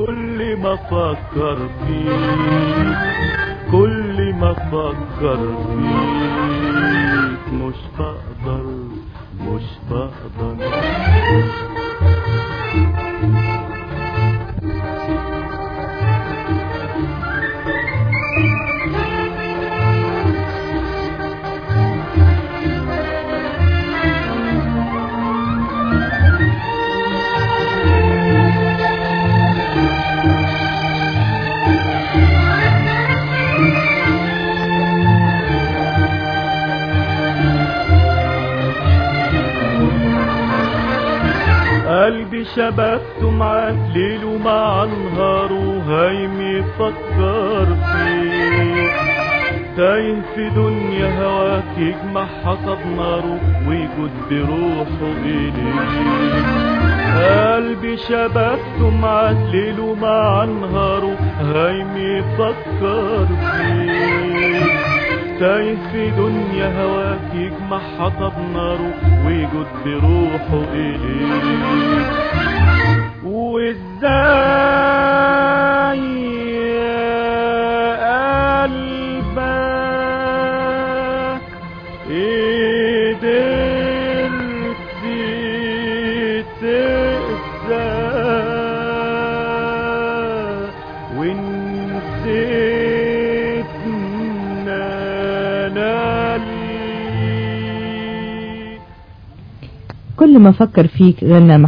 كل ما افكر فيك كل ما افكر فيك مش بقدر مش بقدر. قلبي شبكته معاك ليل ومع نهار وهايم يفكر فيك تايه في دنيا هواك يجمع حطب ناره ويجود بروحه إليك. قلبي شبكته معاك ليل ومع نهاره هايم يفكر فيك تايه في دنيا هواك يجمع حطب ناره ويجود بروحه إليك. وإزاي يا قلبك قدرت تقسى ونسيتنا كل ما فكر فيك غنى